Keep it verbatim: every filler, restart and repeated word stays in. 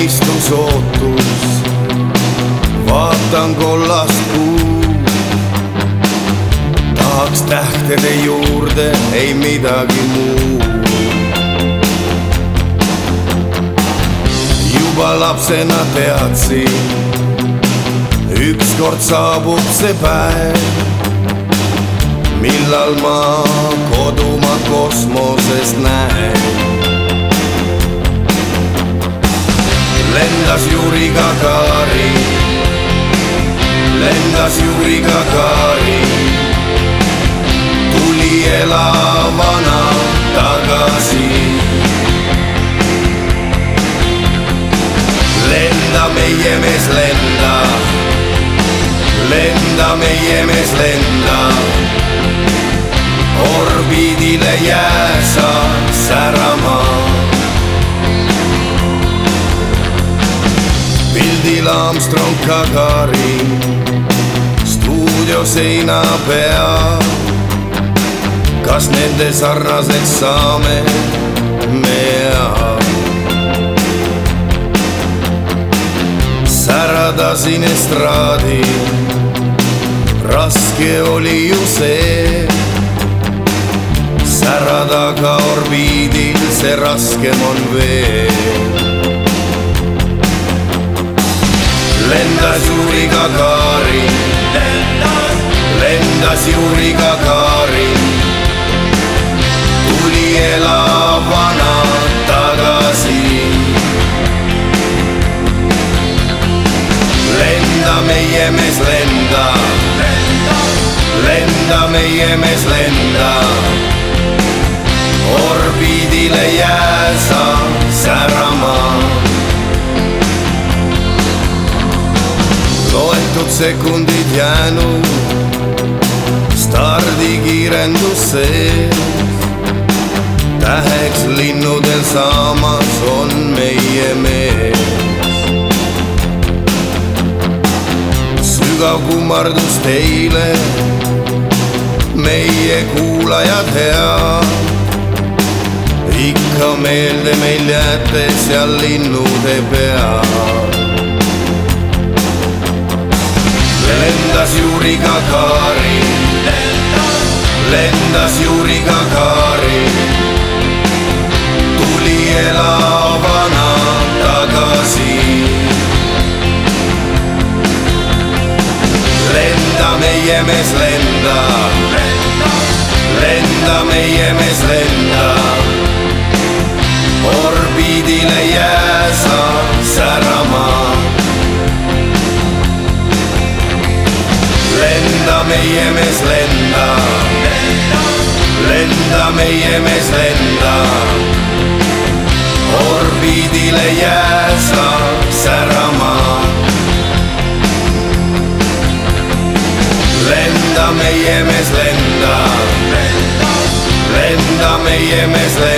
unistus ootus, vaatan kollast kuud. Tahaks tähtede juurde ei midagi muud. Juba lapsena teadsin, ükskord saabub see päev, millal ma kodumaa kosmosest näen. Lendas Juri Gagarin, lendas Juri Gagarin, tuli elavana tagasi. Lenda meie mees lenda, lenda meie mees lenda, orbiidile jää sa särama. Pildil Armstrong Gagarin, stuudio seina peal. Kas nende sarnaseks saame me? Säradasin estraadil, raske oli ju see. Särada ka orbiidil, see raskem on veel. Lendas Juri Gagarin, lendas Juri Gagarin, tuli elavana tagasi. Lenda meie mees lenda, lenda meie mees lenda, orbiidile jää sa särama. Loetud sekundid jäänud stardikiirendus sees. Täheks linnudel saamas on meie mees. Sügav kummardus teile, meie kuulajad head. Ikka meelde meil jääte seal linnude peal. Lendas Juri Gagarin, lendas Juri Gagarin, tuli elavana tagasi. Lenda meie mees lenda, lenda meie mees lenda, orbiidile jää sa särama. Lenda meie mees lenda, lenda meie mees lenda, orbiidile jää sa särama. Lenda meie mees lenda, lenda meie mees lenda.